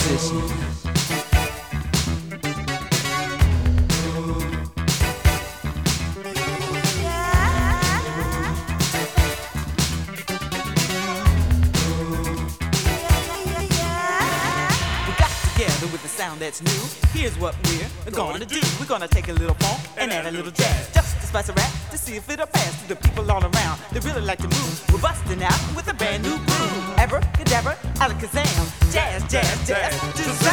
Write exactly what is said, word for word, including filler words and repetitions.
position. With the sound that's new, here's what we're gonna do. We're gonna take a little funk and add a little jazz, just to spice a rap to see if it'll pass to the people all around. They really like to move. We're busting out with a brand new groove. Abracadabra, alakazam, jazz, jazz, jazz, jazz.